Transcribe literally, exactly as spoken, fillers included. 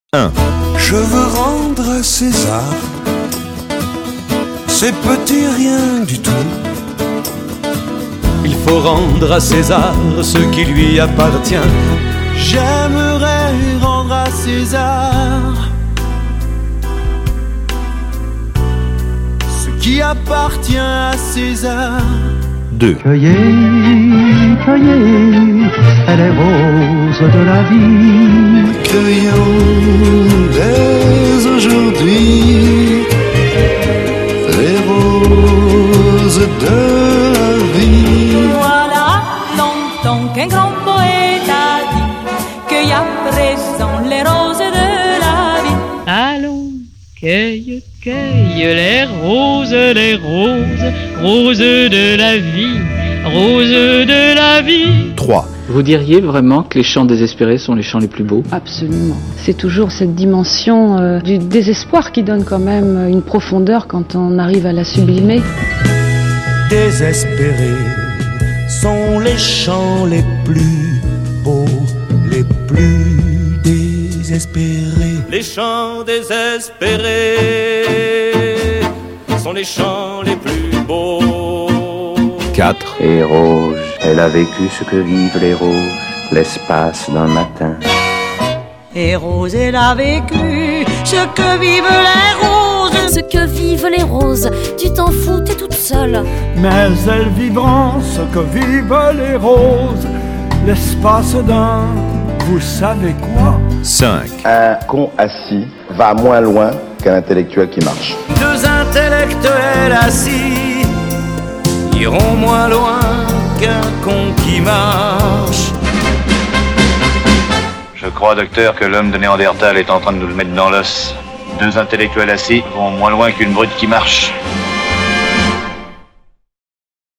un. Je veux rendre à César ces petits rien du tout. Il faut rendre à César ce qui lui appartient. J'aimerais rendre à César ce qui appartient à César. deux. Cueillez, cueillez les roses de la vie. Cueillons dès aujourd'hui les roses de la vie. Voilà longtemps qu'un grand poète a dit qu'il y a présent les roses de la vie. Allons, cueille, cueille les roses, les roses, roses de la vie, roses de la vie. trois. Vous diriez vraiment que les chants désespérés sont les chants les plus beaux ? Absolument. C'est toujours cette dimension euh, du désespoir qui donne quand même une profondeur quand on arrive à la sublimer. Désespérés sont les chants les plus beaux, les plus désespérés. Les chants désespérés sont les chants les plus beaux. quatre. Et Rose, elle a vécu ce que vivent les roses, l'espace d'un matin. Et Rose, elle a vécu ce que vivent les roses. Ce que vivent les roses, tu t'en fous, t'es toute seule. Mais elles vivront ce que vivent les roses, l'espace d'un, vous savez quoi? cinq. Un con assis va moins loin qu'un intellectuel qui marche. Deux intellectuels assis iront moins loin qu'un con qui marche. Je crois, docteur, que l'homme de Néandertal est en train de nous le mettre dans l'os. Deux intellectuels assis vont moins loin qu'une brute qui marche.